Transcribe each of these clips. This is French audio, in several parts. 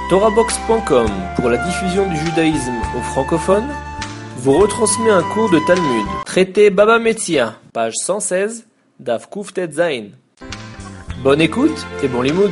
TorahBox.com, pour la diffusion du judaïsme aux francophones, vous retransmet un cours de Talmud. Traité Baba Metzia, page 116, Daf Kuftet Zain. Bonne écoute et bon limoud.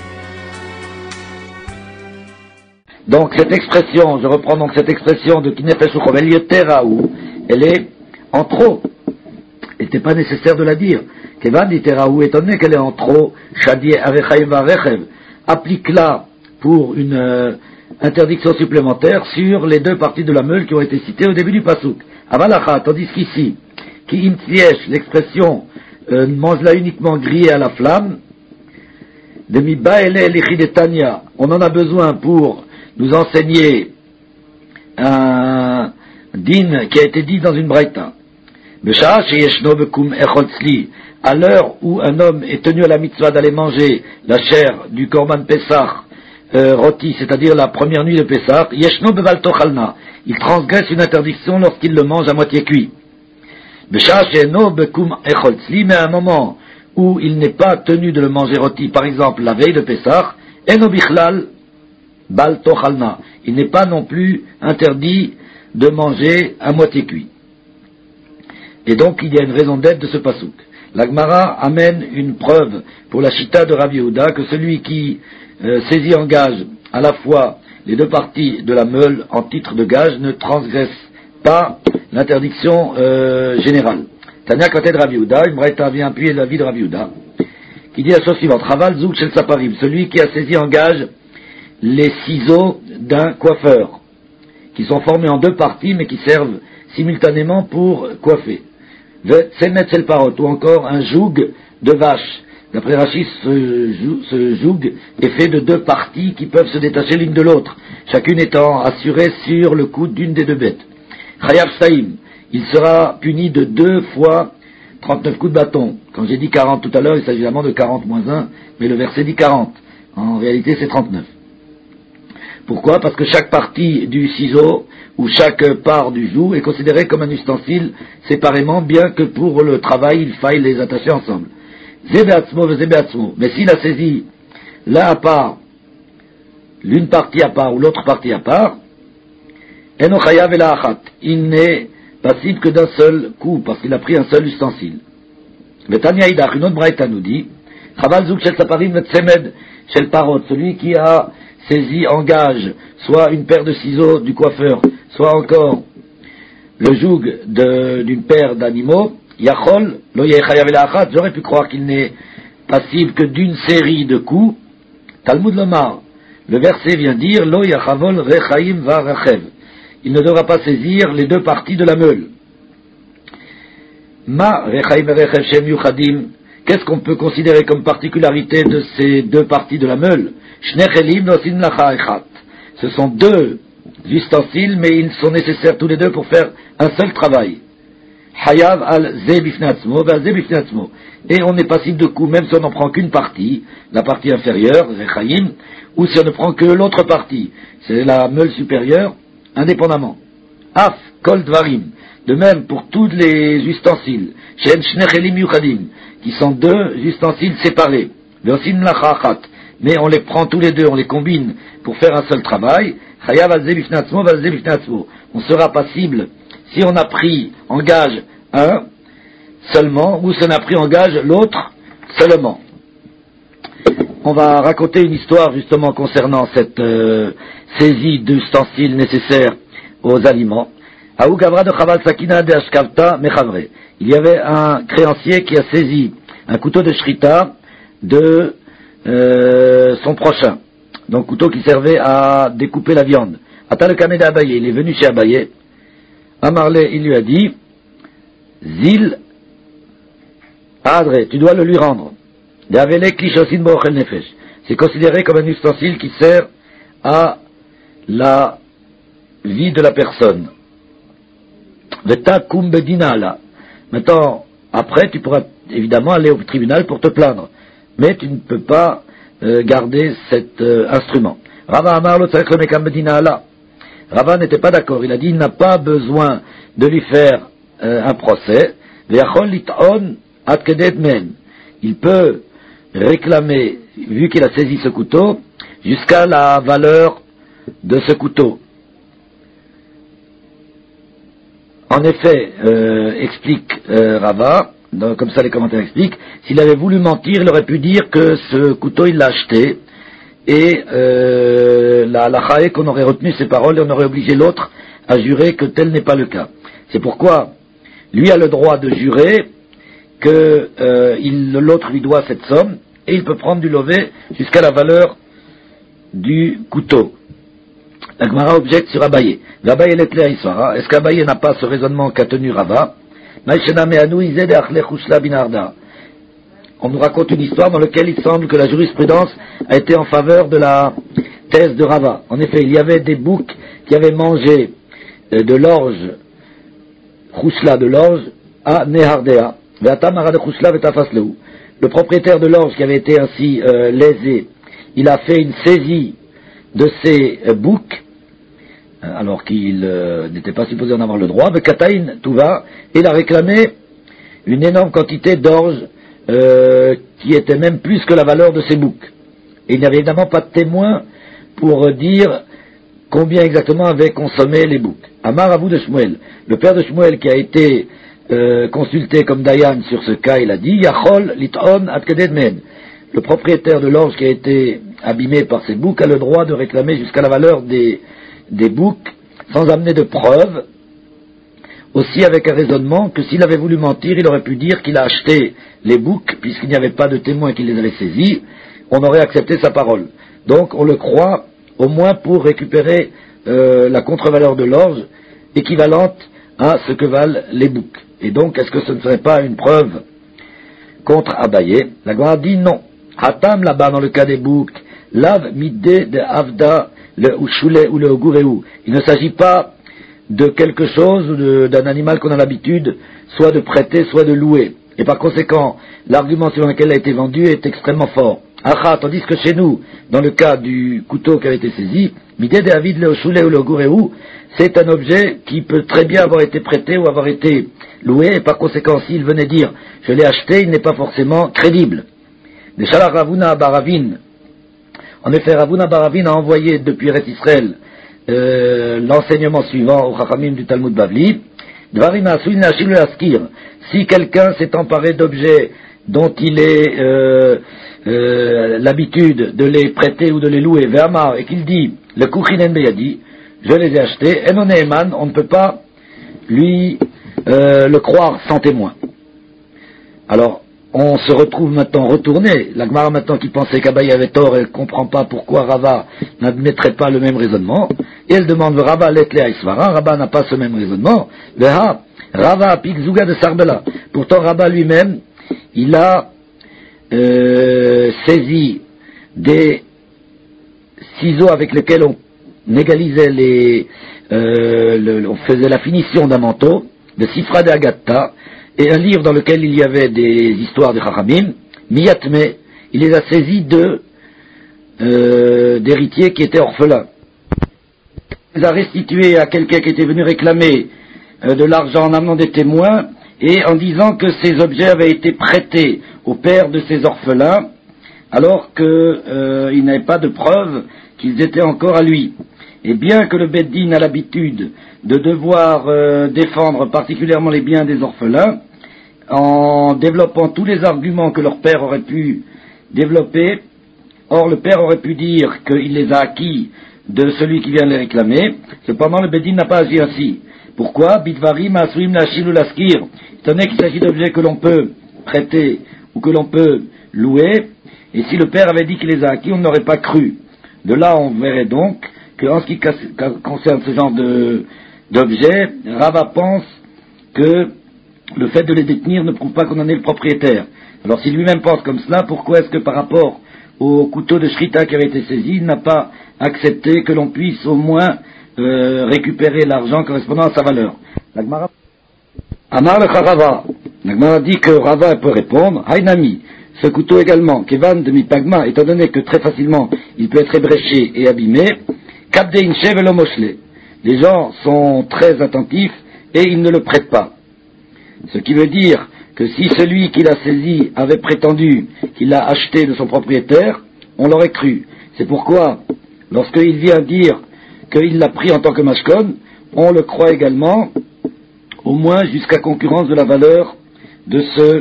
Donc cette expression, je reprends donc cette expression de Kinefesh Uchovel Yoteraou, elle est en trop. Il n'était pas nécessaire de la dire. Kevan Yoteraou, étant donné qu'elle est en trop, Shadie Arechaim Varechev, applique-la pour une interdiction supplémentaire sur les deux parties de la meule qui ont été citées au début du Pasuk. Avalacha, tandis qu'ici, Ki Imtsiesh, l'expression mange-la uniquement grillée à la flamme, de Mibaele Lichidetania, on en a besoin pour nous enseigner un din qui a été dit dans une braïta. À l'heure où un homme est tenu à la mitzvah d'aller manger la chair du Korban Pessah roti, c'est-à-dire la première nuit de Pessah, yeshno beval tochalna, il transgresse une interdiction lorsqu'il le mange à moitié cuit. Mais à un moment où il n'est pas tenu de le manger roti, par exemple la veille de Pessah, eno bichlal bal tochalna, il n'est pas non plus interdit de manger à moitié cuit. Et donc il y a une raison d'être de ce pasouk. La Gemara amène une preuve pour la chita de Rabbi Yehuda que celui qui saisit en gage à la fois les deux parties de la meule en titre de gage ne transgresse pas l'interdiction générale. Tania Kated Rabbi Yehuda, une braïta vient appuyer l'avis de Rabbi Yehuda, qui dit la chose suivante: Raval Zouk Shel Saparim, celui qui a saisi en gage les ciseaux d'un coiffeur, qui sont formés en deux parties mais qui servent simultanément pour coiffer. Tsemet Shel Parot, ou encore un joug de vache. D'après Rachid, ce joug est fait de deux parties qui peuvent se détacher l'une de l'autre, chacune étant assurée sur le coude d'une des deux bêtes. Chayav Saïm, il sera puni de 2 fois 39 coups de bâton. Quand j'ai dit 40 tout à l'heure, il s'agit évidemment de 40 moins 1, mais le verset dit 40. En réalité, c'est 39. Pourquoi? Parce que chaque partie du ciseau ou chaque part du joug est considérée comme un ustensile séparément, bien que pour le travail, il faille les attacher ensemble. Mais s'il a saisi l'un à part, l'une partie à part ou l'autre partie à part, il n'est passible que d'un seul coup, parce qu'il a pris un seul ustensile. Une autre braïta nous dit, celui qui a saisi en gage soit une paire de ciseaux du coiffeur, soit encore le joug d'une paire d'animaux, Yachol, lo yechayav elachat, j'aurais pu croire qu'il n'est passible que d'une série de coups. Talmud Lomar, le verset vient dire, lo yachavol rechaim va rachev. Il ne devra pas saisir les deux parties de la meule. Ma rechaim rechev shem yuchadim, qu'est-ce qu'on peut considérer comme particularité de ces deux parties de la meule? Shnechelim nosin lacha echat. Ce sont deux ustensiles, mais ils sont nécessaires tous les deux pour faire un seul travail. Hayav al ze bifnatzmo, al ze bifnatzmo. Et on est passible de coup, même si on n'en prend qu'une partie, la partie inférieure, rechaim, ou si on ne prend que l'autre partie, c'est la meule supérieure, indépendamment. Af, kol dvarim. De même pour tous les ustensiles, shen shnechelim yuchadim, qui sont deux ustensiles séparés. Veosin lachachat. Mais on les prend tous les deux, on les combine pour faire un seul travail. Chayav al ze bifnatzmo, al ze bifnatzmo. On sera passible si on a pris en gage un seulement, ou si on a pris en gage l'autre seulement. On va raconter une histoire justement concernant cette saisie d'ustensiles nécessaires aux aliments. Il y avait un créancier qui a saisi un couteau de shrita de son prochain, donc couteau qui servait à découper la viande. Atal Kamed Abaye, il est venu chez Abaye. Amarle, il lui a dit, Zil, Adre, tu dois le lui rendre. C'est considéré comme un ustensile qui sert à la vie de la personne. Maintenant, après, tu pourras évidemment aller au tribunal pour te plaindre. Mais tu ne peux pas garder cet instrument. Rava Amarlo Rava n'était pas d'accord. Il a dit il n'a pas besoin de lui faire un procès. Il peut réclamer, vu qu'il a saisi ce couteau, jusqu'à la valeur de ce couteau. En effet, explique Rava, comme ça les commentaires expliquent, s'il avait voulu mentir, il aurait pu dire que ce couteau il l'a acheté, et la chaïe qu'on aurait retenu ses paroles, et on aurait obligé l'autre à jurer que tel n'est pas le cas. C'est pourquoi lui a le droit de jurer que l'autre lui doit cette somme, et il peut prendre du lové jusqu'à la valeur du couteau. La Gemara objecte sur Abaye. Abaye est clair Iswara. Est-ce qu'Abaye n'a pas ce raisonnement qu'a tenu Rava? On nous raconte une histoire dans laquelle il semble que la jurisprudence a été en faveur de la thèse de Rava. En effet, il y avait des boucs qui avaient mangé de l'orge, chouchla de l'orge, à Nehardea. Le propriétaire de l'orge qui avait été ainsi lésé, il a fait une saisie de ces boucs, alors qu'il n'était pas supposé en avoir le droit, mais Kataïn Touva, il a réclamé une énorme quantité d'orge qui était même plus que la valeur de ces boucs. Et il n'y avait évidemment pas de témoin pour dire combien exactement avaient consommé les boucs. Amar Avou de Shmuel, le père de Shmuel qui a été consulté comme Dayan sur ce cas, il a dit Yachol lit'on ad keded men. Le propriétaire de l'orge qui a été abîmé par ces boucs a le droit de réclamer jusqu'à la valeur des boucs sans amener de preuves, aussi avec un raisonnement que s'il avait voulu mentir, il aurait pu dire qu'il a acheté les boucs, puisqu'il n'y avait pas de témoin qui les avait saisis, on aurait accepté sa parole. Donc on le croit au moins pour récupérer la contre-valeur de l'orge équivalente à ce que valent les boucs. Et donc est-ce que ce ne serait pas une preuve contre Abaye? La Gemara dit non. Hatam là-bas dans le cas des boucs, lav midé de avda le ushule ou le ogureu. Il ne s'agit pas de quelque chose, d'un animal qu'on a l'habitude soit de prêter, soit de louer. Et par conséquent, l'argument sur lequel elle a été vendue est extrêmement fort. Acha, tandis que chez nous, dans le cas du couteau qui avait été saisi, midé de avid le ushule ou le ogureu, c'est un objet qui peut très bien avoir été prêté ou avoir été loué, et par conséquent, s'il venait dire je l'ai acheté, il n'est pas forcément crédible. De Shala Ravuna Baravin. En effet, Ravuna Baravin a envoyé depuis Eretz Israël l'enseignement suivant au Chachamim du Talmud Bavli. Dvarim Asuin Nashim le Askir. Si quelqu'un s'est emparé d'objets dont il est l'habitude de les prêter ou de les louer, Ve'amar, et qu'il dit le Kuchinen Beyadi, je les ai achetés, Enon Eman, on ne peut pas lui le croire sans témoin. Alors, on se retrouve maintenant retourné. La Gemara maintenant qui pensait qu'Abaye avait tort, elle ne comprend pas pourquoi Rava n'admettrait pas le même raisonnement. Et elle demande Rava letlea isvara. Rava n'a pas ce même raisonnement. Veha Rava pikzuga de Sarbela. Pourtant Rava lui-même, il a saisi des ciseaux avec lesquels on égalisait on faisait la finition d'un manteau, de Sifra de Agatta, et un livre dans lequel il y avait des histoires de Chachamim, Miyatme, il les a saisis d'héritiers qui étaient orphelins. Il les a restitués à quelqu'un qui était venu réclamer de l'argent en amenant des témoins, et en disant que ces objets avaient été prêtés au père de ces orphelins, alors qu'il n'avait pas de preuve qu'ils étaient encore à lui. Et bien que le Beddin a l'habitude de devoir défendre particulièrement les biens des orphelins, en développant tous les arguments que leur père aurait pu développer, or le père aurait pu dire qu'il les a acquis de celui qui vient les réclamer, cependant le Beddin n'a pas agi ainsi. Pourquoi? Bidvarim asuim lachil ou laskir, étant donné qu'il s'agit d'objets que l'on peut prêter ou que l'on peut louer, et si le père avait dit qu'il les a acquis, on n'aurait pas cru. De là, on verrait donc qu'en ce qui concerne ce genre d'objets, Rava pense que le fait de les détenir ne prouve pas qu'on en est le propriétaire. Alors si lui-même pense comme cela, pourquoi est-ce que par rapport au couteau de Shrita qui avait été saisi, il n'a pas accepté que l'on puisse au moins récupérer l'argent correspondant à sa valeur? Amar le Rava. La Gemara dit que Rava peut répondre, Haïnami, ce couteau également, Kevan de Mipagma, étant donné que très facilement il peut être ébréché et abîmé, Kabdein Shevelo Moshle. Les gens sont très attentifs et ils ne le prêtent pas. Ce qui veut dire que si celui qui l'a saisi avait prétendu qu'il l'a acheté de son propriétaire, on l'aurait cru. C'est pourquoi, lorsqu'il vient dire qu'il l'a pris en tant que mashkon, on le croit également, au moins jusqu'à concurrence de la valeur de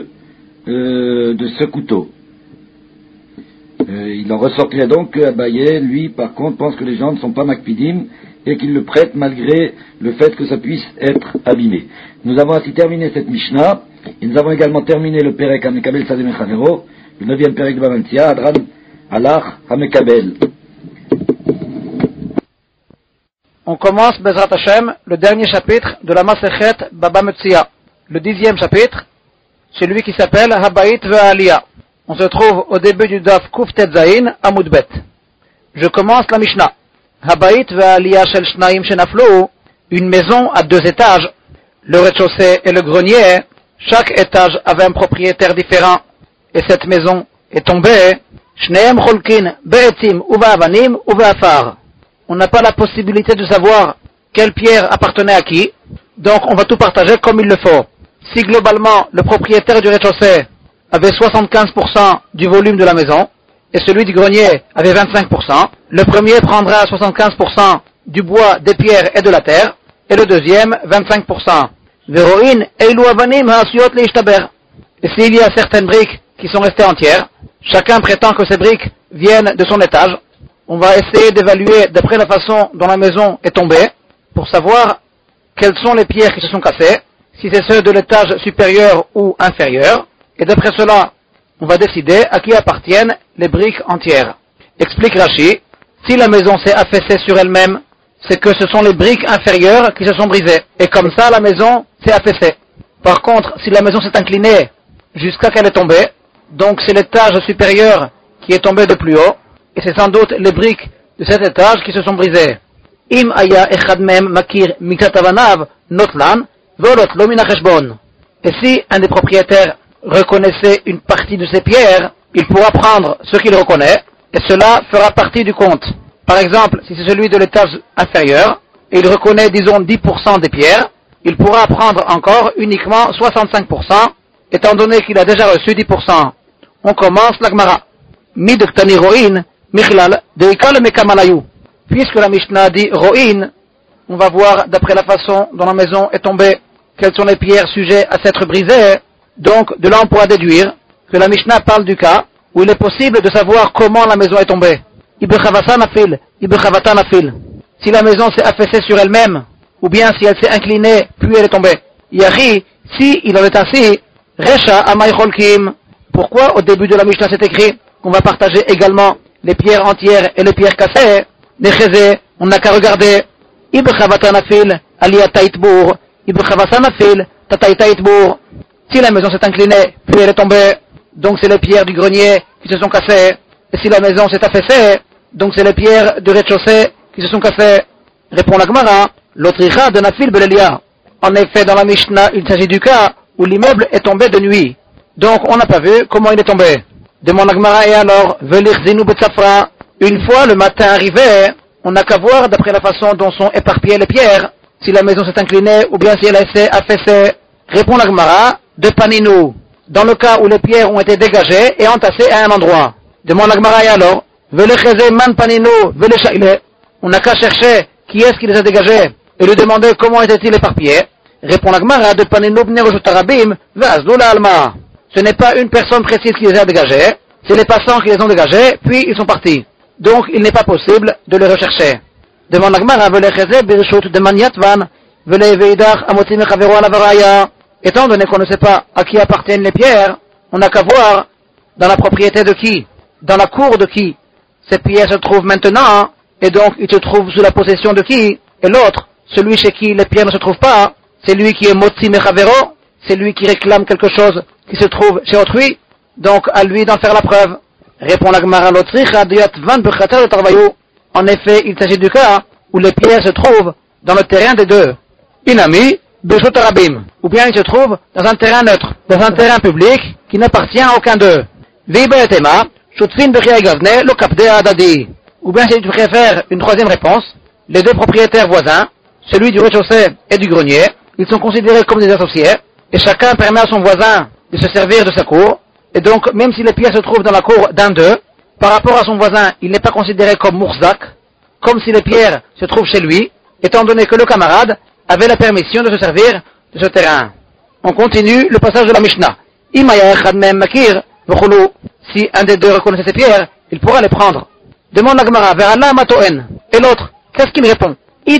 ce couteau. Il en ressortirait donc que Abaye, lui, par contre, pense que les gens ne sont pas makpidim et qu'il le prête malgré le fait que ça puisse être abîmé. Nous avons ainsi terminé cette Mishnah, et nous avons également terminé le Perek Hamekabel Sadeh Mechavero, le 9e Perek de Baba Metzia, Adran Alach Hamekabel. On commence, Bezrat Hashem, le dernier chapitre de la Masechet Baba Metzia, le 10e chapitre, celui qui s'appelle Habayit Ve'aliyah. On se trouve au début du Daf Kuftet Zayin, Amud Bet. Je commence la Mishnah. Habayit Ve'aliyah Shel Shnaim Shenaflu, une maison à 2 étages, le rez-de-chaussée et le grenier, chaque étage avait un propriétaire différent, et cette maison est tombée, Shneem Cholkin Be'etim Uve'avanim Uve'afar. On n'a pas la possibilité de savoir quelle pierre appartenait à qui, donc on va tout partager comme il le faut. Si globalement le propriétaire du rez-de-chaussée avait 75% du volume de la maison, et celui du grenier avait 25%, le premier prendra 75% du bois, des pierres et de la terre, et le deuxième 25%. Veroin eilu avanim ha'asiyot leishtaber. Et s'il y a certaines briques qui sont restées entières, chacun prétend que ces briques viennent de son étage. On va essayer d'évaluer d'après la façon dont la maison est tombée, pour savoir quelles sont les pierres qui se sont cassées, si c'est ceux de l'étage supérieur ou inférieur, et d'après cela, on va décider à qui appartiennent les briques entières. Explique Rashi, si la maison s'est affaissée sur elle-même, c'est que ce sont les briques inférieures qui se sont brisées, et comme ça la maison s'est affaissée. Par contre, si la maison s'est inclinée jusqu'à qu'elle est tombée, donc c'est l'étage supérieur qui est tombé de plus haut, et c'est sans doute les briques de cet étage qui se sont brisées. Im aya echad mem makir miktat avanav notlan volot lo min hacheshbon. Et si un des propriétaires reconnaissait une partie de ces pierres, il pourra prendre ce qu'il reconnaît, et cela fera partie du compte. Par exemple, si c'est celui de l'étage inférieur, et il reconnaît disons 10% des pierres, il pourra prendre encore uniquement 65%, étant donné qu'il a déjà reçu 10%. On commence la Gemara. Midektani ro'in, michlal, deikal mekamalayu. Puisque la Mishnah dit ro'in, on va voir d'après la façon dont la maison est tombée, quelles sont les pierres sujettes à s'être brisées. Donc, de là on pourra déduire que la Mishnah parle du cas où il est possible de savoir comment la maison est tombée. Si la maison s'est affaissée sur elle-même, ou bien si elle s'est inclinée, puis elle est tombée. Yari, si il en est ainsi, Resha amay cholkim. Pourquoi au début de la Mishnah c'est écrit qu'on va partager également les pierres entières et les pierres cassées? Necheze, on n'a qu'à regarder. Ibchavatana-fil, aliyataitbour. Ibchavatana-fil, tataitaitbour. Si la maison s'est inclinée, puis elle est tombée, donc c'est les pierres du grenier qui se sont cassées. Et si la maison s'est affaissée, donc c'est les pierres du rez-de-chaussée qui se sont cassées. Répond la Gemara, l'autricha de Nafil Belelia. En effet, dans la Mishnah, il s'agit du cas où l'immeuble est tombé de nuit. Donc on n'a pas vu comment il est tombé. Demande la Gemara, et alors, Velir Zinu Betsafra. Une fois le matin arrivé, on n'a qu'à voir d'après la façon dont sont éparpillées les pierres, si la maison s'est inclinée ou bien si elle s'est affaissée. Répond la Gemara, de Paninou, dans le cas où les pierres ont été dégagées et entassées à un endroit. Demande la Gemara, et alors, Velecheze man Paninou, Veleshaile. On n'a qu'à chercher qui est-ce qui les a dégagés et lui demander comment étaient-ils éparpillés. Répond la Gemara, de Paninou bne Rojotarabim, Vazdoula Alma. Ce n'est pas une personne précise qui les a dégagés, c'est les passants qui les ont dégagés, puis ils sont partis. Donc il n'est pas possible de les rechercher. Demande la Gemara, Velecheze birshut de Maniatvan, Veleveidach amotim echavero alavaraya. Étant donné qu'on ne sait pas à qui appartiennent les pierres, on n'a qu'à voir dans la propriété de qui, dans la cour de qui, ces pierres se trouvent maintenant, et donc il se trouve sous la possession de qui, et l'autre, celui chez qui les pierres ne se trouvent pas, c'est lui qui est motzi mechavero, c'est lui qui réclame quelque chose qui se trouve chez autrui, donc à lui d'en faire la preuve. Répond la Gemara, l'autricha diat van bechater de tarvayu. En effet, il s'agit du cas où les pierres se trouvent dans le terrain des deux. Inami, Beshut Arabim, ou bien il se trouve dans un terrain neutre, dans un terrain public qui n'appartient à aucun d'eux. Vibe etema, Shutfin Bechia Gavne, le Kapde Adadi. Ou bien si tu préfères une troisième réponse, les deux propriétaires voisins, celui du rez-de-chaussée et du grenier, ils sont considérés comme des associés, et chacun permet à son voisin de se servir de sa cour, et donc même si les pierres se trouvent dans la cour d'un d'eux, par rapport à son voisin, il n'est pas considéré comme Mourzak, comme si les pierres se trouvent chez lui, étant donné que le camarade avait la permission de se servir de ce terrain. On continue le passage de la Mishnah. Si un des deux reconnaissait ces pierres, il pourra les prendre. Demande la Gemara, vers Allah Matoen. Et l'autre, qu'est-ce qu'il répond?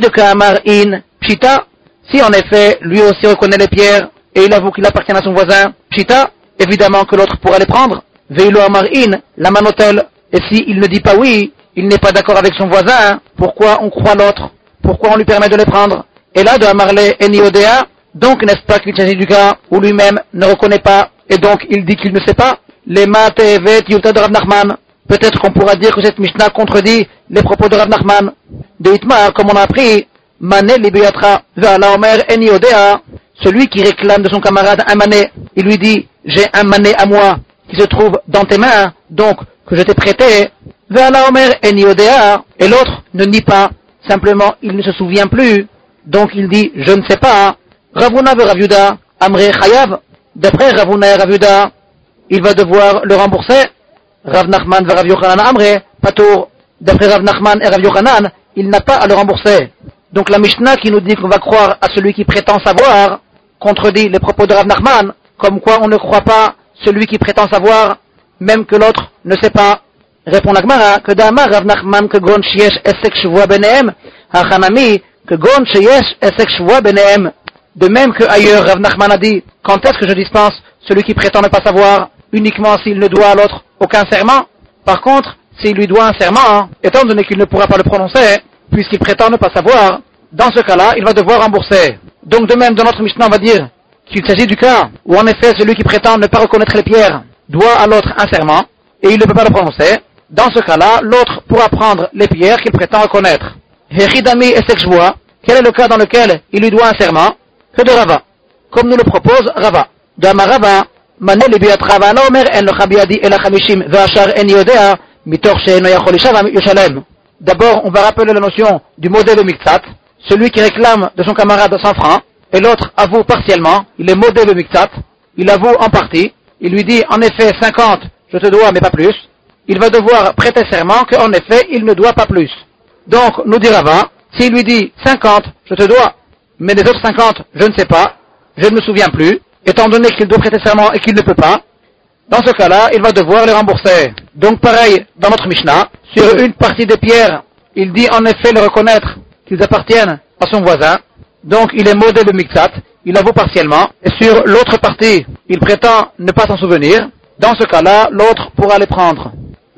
Pshita, si en effet, lui aussi reconnaît les pierres, et il avoue qu'il appartient à son voisin, Pshita, évidemment que l'autre pourra les prendre. Veilo Amarin, la manotel. Et si il ne dit pas oui, il n'est pas d'accord avec son voisin, pourquoi on croit l'autre? Pourquoi on lui permet de les prendre? Et là, de Amarle Eniodea, donc n'est-ce pas qu'il s'agit du cas où lui-même ne reconnaît pas, et donc il dit qu'il ne sait pas? Les Matevet Yuta de Rav Nachman. Peut-être qu'on pourra dire que cette Mishnah contredit les propos de Rav Nachman. De Itmar, comme on a appris, Mané Libéatra, Ve'ala Omer Eniodea, celui qui réclame de son camarade un mané, il lui dit, j'ai un mané à moi, qui se trouve dans tes mains, donc, que je t'ai prêté, Ve'ala Omer Eniodea, et l'autre ne nie pas, simplement, il ne se souvient plus, donc il dit, je ne sais pas, Ravuna ve Rav Yuda, Amre Chayav, d'après Ravuna et Rav Yuda, il va devoir le rembourser, Rav Nachman ve Rav Yochanan Amre, Patour, d'après Rav Nachman et Rav Yochanan, il n'a pas à le rembourser. Donc la Mishnah qui nous dit qu'on va croire à celui qui prétend savoir, contredit les propos de Rav Nachman, comme quoi on ne croit pas celui qui prétend savoir, même que l'autre ne sait pas. Répond la Gemara, que d'Amar Rav Nachman que gon sheyesh esek shvua benehem, hachanami, que gon sheyesh esek shvua benehem. De même que ailleurs Rav Nachman a dit, quand est-ce que je dispense celui qui prétend ne pas savoir, uniquement s'il ne doit à l'autre aucun serment? Par contre, s'il lui doit un serment, étant donné qu'il ne pourra pas le prononcer, puisqu'il prétend ne pas savoir, dans ce cas-là, il va devoir rembourser. Donc de même, dans notre Mishnah, on va dire qu'il s'agit du cas où en effet celui qui prétend ne pas reconnaître les pierres doit à l'autre un serment, et il ne peut pas le prononcer. Dans ce cas-là, l'autre pourra prendre les pierres qu'il prétend reconnaître. Hechidami et Sekshvoa, quel est le cas dans lequel il lui doit un serment? Que de Rava, comme nous le propose Rava. Dama Rava, Mané le biat Rava, la omer en le chabiadi et la chamishim ve'achar en yodea, mitor she'eno yachol ishav yoshalem. D'abord, on va rappeler la notion du modèle de Miktsat, celui qui réclame de son camarade 100 francs, et l'autre avoue partiellement, il est modèle de Miktsat, il avoue en partie, il lui dit en effet 50, je te dois mais pas plus, il va devoir prêter serment qu'en effet il ne doit pas plus. Donc, nous dit Rava, s'il lui dit 50, je te dois, mais les autres 50, je ne sais pas, je ne me souviens plus, étant donné qu'il doit prêter serment et qu'il ne peut pas, dans ce cas-là, il va devoir les rembourser. Donc pareil, dans notre Mishnah, sur une partie des pierres, il dit en effet le reconnaître qu'ils appartiennent à son voisin, donc il est modèle de Miktsat, il avoue partiellement, et sur l'autre partie, il prétend ne pas s'en souvenir, dans ce cas-là, l'autre pourra les prendre.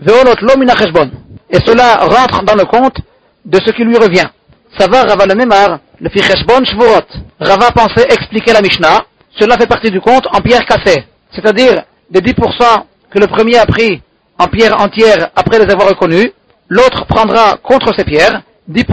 Et cela rentre dans le compte de ce qui lui revient. Ça va Rava le Memar, le fi Cheshbon Shvurot. Rava pensait expliquer la Mishnah, cela fait partie du compte en pierre cassée, c'est-à-dire les 10% que le premier a pris en pierre entière après les avoir reconnus, l'autre prendra contre ces pierres 10%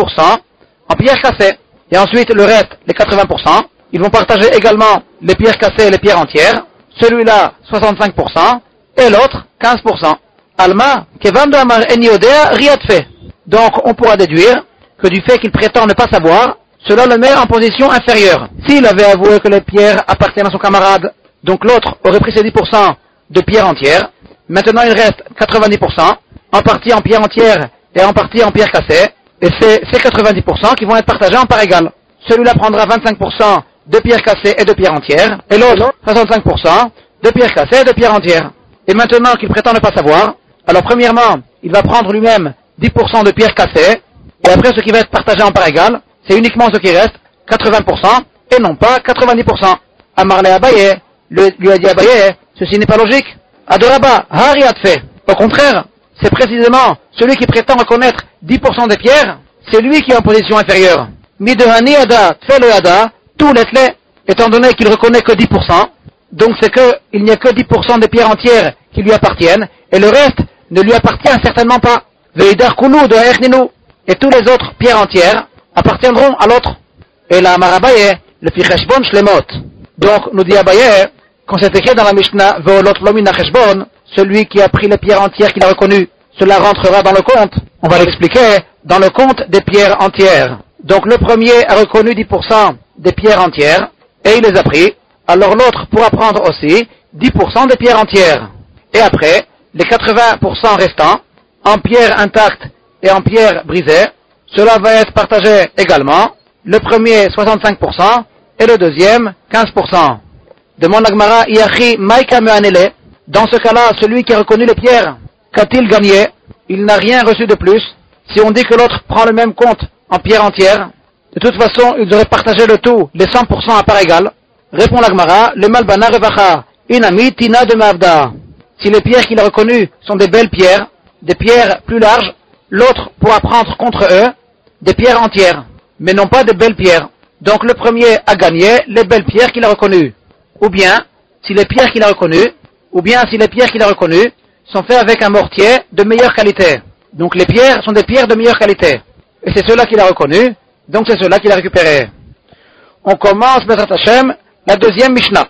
en pierre cassée. Et ensuite le reste, les 80%, ils vont partager également les pierres cassées et les pierres entières, celui-là 65% et l'autre 15%. Alma, Kevan de Amar Eniodea, Riyad fait. Donc on pourra déduire que du fait qu'il prétend ne pas savoir, cela le met en position inférieure. S'il avait avoué que les pierres appartiennent à son camarade, donc l'autre aurait pris ses 10% de pierre entière, maintenant il reste 90%, en partie en pierre entière et en partie en pierre cassée, et c'est ces 90% qui vont être partagés en part égale. Celui-là prendra 25% de pierre cassée et de pierre entière, et l'autre 65% de pierre cassée et de pierre entière. Et maintenant qu'il prétend ne pas savoir, alors premièrement, il va prendre lui-même 10% de pierre cassée, et après ce qui va être partagé en part égale, c'est uniquement ce qui reste, 80%, et non pas 90%. Amarle Abaye, lui a dit Abaye, ceci n'est pas logique. Adoraba, Hariat fait. Au contraire, c'est précisément celui qui prétend reconnaître 10% des pierres, c'est lui qui est en position inférieure. Midehani Ada, Tfele Ada, tout l'etle, étant donné qu'il reconnaît que 10%, donc c'est que il n'y a que 10% des pierres entières qui lui appartiennent, et le reste ne lui appartient certainement pas. Veidar Kulu de Echninu, et tous les autres pierres entières appartiendront à l'autre. Et la Marabaye, le fi Cheshbon Shlemot. Donc, nous dit Abaye, quand c'est écrit dans la Mishnah, Veolot Lomina Cheshbon, celui qui a pris les pierres entières qu'il a reconnues, cela rentrera dans le compte. On va l'expliquer, dans le compte des pierres entières. Donc, le premier a reconnu 10% des pierres entières, et il les a pris, alors l'autre pourra prendre aussi 10% des pierres entières. Et après, les 80% restants, en pierre intacte et en pierre brisée, cela va être partagé également. Le premier 65% et le deuxième 15%. Demande la Gemara, Yachi Maïka Me'anele. Dans ce cas-là, celui qui a reconnu les pierres, qu'a-t-il gagné? Il n'a rien reçu de plus. Si on dit que l'autre prend le même compte en pierre entière, de toute façon, il devrait partager le tout, les 100% à part égale. Répond la Gemara, le Malbana Revacha, Inami Tina de Mavda. Si les pierres qu'il a reconnues sont des belles pierres, des pierres plus larges, l'autre pourra prendre contre eux des pierres entières, mais non pas de belles pierres. Donc le premier a gagné les belles pierres qu'il a reconnues. Ou bien, si les pierres qu'il a reconnues sont faites avec un mortier de meilleure qualité. Donc les pierres sont des pierres de meilleure qualité. Et c'est cela qu'il a reconnu, donc c'est cela qu'il a récupéré. On commence, Bezrat Hashem, la deuxième Mishnah.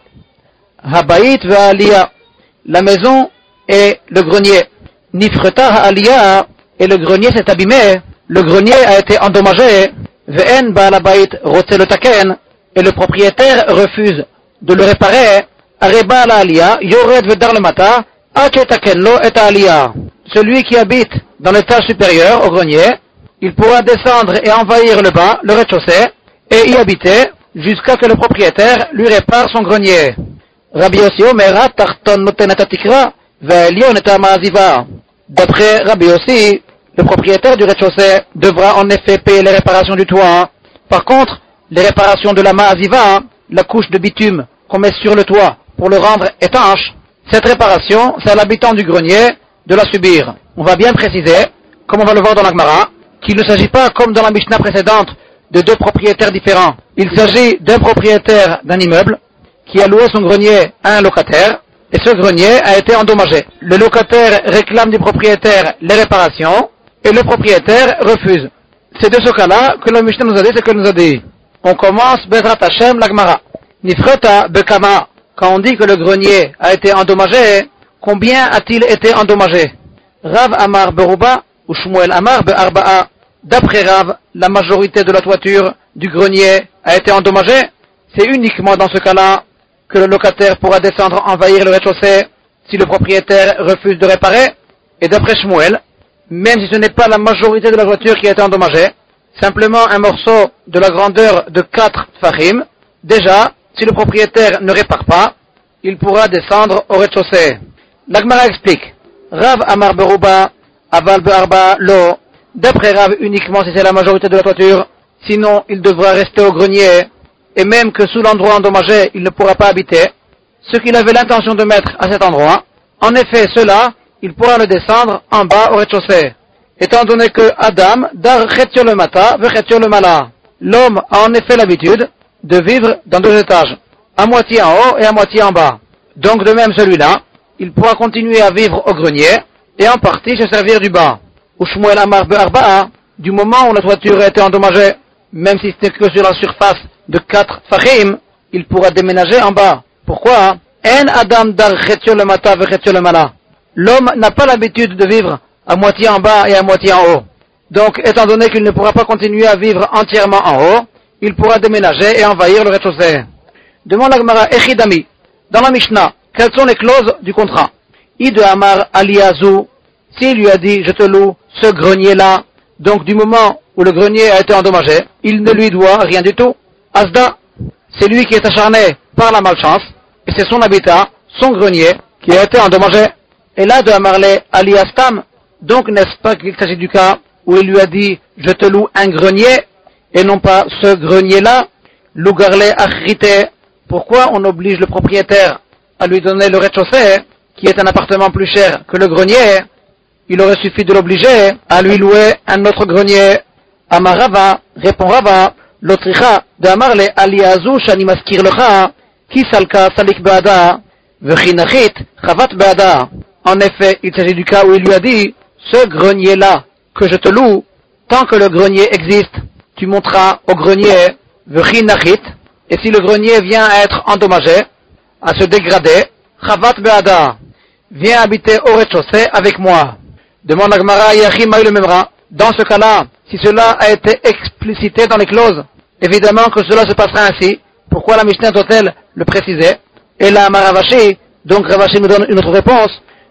Habayit ve'aliyah. La maison et le grenier. Nifreta ha'aliyah, et le grenier s'est abîmé. Le grenier a été endommagé. Ve'en ba'alabayit rotze le taken, et le propriétaire refuse de le réparer. Areba ha'aliyah, yored ve'dar le mata, ache taken lo et ha'aliyah. Celui qui habite dans l'étage supérieur au grenier, il pourra descendre et envahir le bas, le rez-de-chaussée, et y habiter jusqu'à que le propriétaire lui répare son grenier. Rabbi Yossi Omera tarton noten et atikra, ve'elion et ha'ma'aziva. D'après Rabbi Yossi, le propriétaire du rez-de-chaussée devra en effet payer les réparations du toit. Par contre, les réparations de la ma'aziva, la couche de bitume qu'on met sur le toit pour le rendre étanche, cette réparation, c'est à l'habitant du grenier de la subir. On va bien préciser, comme on va le voir dans la Gemara, qu'il ne s'agit pas, comme dans la Mishnah précédente, de deux propriétaires différents. Il s'agit d'un propriétaire d'un immeuble qui a loué son grenier à un locataire, et ce grenier a été endommagé. Le locataire réclame du propriétaire les réparations, et le propriétaire refuse. C'est de ce cas-là que le Mishnah nous a dit ce que nous a dit. On commence, Bezrat Hashem, la Gemara. Nifreta bekama. Quand on dit que le grenier a été endommagé, combien a-t-il été endommagé? Rav Amar Beruba ou Shmuel Amar Be'arba'a. D'après Rav, la majorité de la toiture du grenier a été endommagée. C'est uniquement dans ce cas-là que le locataire pourra descendre envahir le rez-de-chaussée si le propriétaire refuse de réparer. Et d'après Shmuel, même si ce n'est pas la majorité de la toiture qui a été endommagée, simplement un morceau de la grandeur de 4 tfachim, déjà, si le propriétaire ne répare pas, il pourra descendre au rez-de-chaussée. L'Agmara explique, Rav Amar Beruba, Aval Be'arba Lo, d'après Rav uniquement si c'est la majorité de la toiture, sinon il devra rester au grenier, et même que sous l'endroit endommagé, il ne pourra pas habiter, ce qu'il avait l'intention de mettre à cet endroit, en effet cela, il pourra le descendre en bas au rez-de-chaussée. Étant donné que Adam, dar chetio le mata, ve chetio le mala. L'homme a en effet l'habitude de vivre dans 2 étages, à moitié en haut et à moitié en bas. Donc de même celui-là, il pourra continuer à vivre au grenier et en partie se servir du bas. Ou Shmuel Amar Be'arba'a, du moment où la toiture a été endommagée, même si c'était que sur la surface de 4 fachim, il pourra déménager en bas. Pourquoi? En Adam dar chetio le mata ve chetio le mala. L'homme n'a pas l'habitude de vivre à moitié en bas et à moitié en haut. Donc, étant donné qu'il ne pourra pas continuer à vivre entièrement en haut, il pourra déménager et envahir le rez-de-chaussée. Demande la Gemara Echidami. Dans la Mishnah, quelles sont les clauses du contrat? Id Amar Aliazu, s'il lui a dit, je te loue ce grenier-là, donc du moment où le grenier a été endommagé, il ne lui doit rien du tout. Asda, c'est lui qui est acharné par la malchance, et c'est son habitat, son grenier, qui a été endommagé. Et là de Amarle Aliastam, donc n'est-ce pas qu'il s'agit du cas où il lui a dit, je te loue un grenier, et non pas ce grenier-là, Lugarle Achrite. Pourquoi on oblige le propriétaire à lui donner le rez-de-chaussée, qui est un appartement plus cher que le grenier? Il aurait suffi de l'obliger à lui louer un autre grenier. Amarava, répond Rava, l'otricha de Amarle Aliazu shani maskir lecha, ki salka salik beada, vechinachit chavat beada. En effet, il s'agit du cas où il lui a dit, ce grenier-là que je te loue, tant que le grenier existe, tu monteras au grenier, vechinachit, et si le grenier vient à être endommagé, à se dégrader, chavat beada, viens habiter au rez-de-chaussée avec moi. Demande la Gemara Yachi Maï le Memra. Dans ce cas-là, si cela a été explicité dans les clauses, évidemment que cela se passera ainsi. Pourquoi la Mishnah doit-elle le préciser? Et là, Maravashi, donc Ravashi nous donne une autre réponse.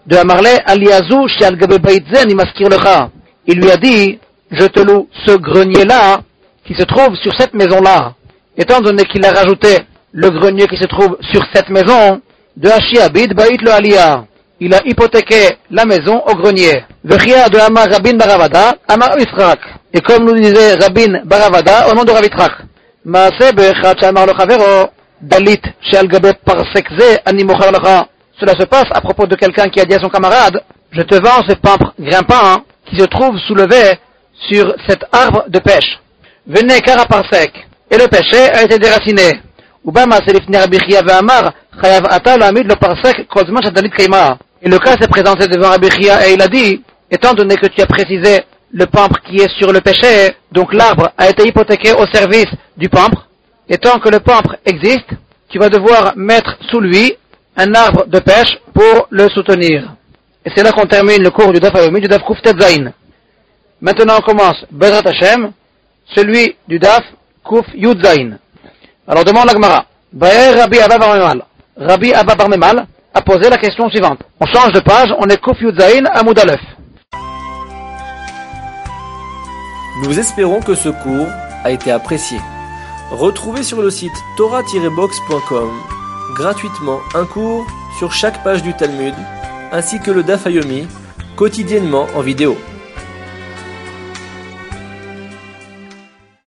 de Amarle Aliazu Sheal Gabe Beit Ze Ani Maskir Lecha. Il lui a dit, je te loue ce grenier-là qui se trouve sur cette maison-là. Étant donné qu'il a rajouté le grenier qui se trouve sur cette maison, de Hashiabid Bait Le Aliyah. Il a hypothéqué la maison au grenier. Vechia de Amar Rabin Baravada, Amar Yisrak. Et comme nous disait Rabin Baravada au nom de Ravitrak. Maase Bechat Shamar Le Chavero, Dalit Sheal Gabe Parsek Ze Ani Mochar Lecha. Cela se passe à propos de quelqu'un qui a dit à son camarade, je te vends ce pampre grimpant qui se trouve soulevé sur cet arbre de pêche. Venez Kara Parsek. Et le péché a été déraciné. Ubama Selifne Rabbi Chia ve'amar, Chayav ata l'amid le parsek kol zman shadalit kaima. Et le cas s'est présenté devant Rabbi Chia et il a dit, étant donné que tu as précisé le pampre qui est sur le péché, donc l'arbre a été hypothéqué au service du pampre, et tant que le pampre existe, tu vas devoir mettre sous lui un arbre de pêche pour le soutenir. Et c'est là qu'on termine le cours du Daf Hayomi, du Daf Kuftet Zayin. Maintenant on commence Bezrat Hashem, celui du Daf Kuf Yud Zayin. Alors demande la Gemara. Rabbi Abba Bar Memal. Rabbi Abba Bar Memal a posé la question suivante. On change de page, on est Kuf Yud Zayin Amoud Aleph. Nous espérons que ce cours a été apprécié. Retrouvez sur le site torah-box.com gratuitement un cours sur chaque page du Talmud, ainsi que le Daf Hayomi, quotidiennement en vidéo.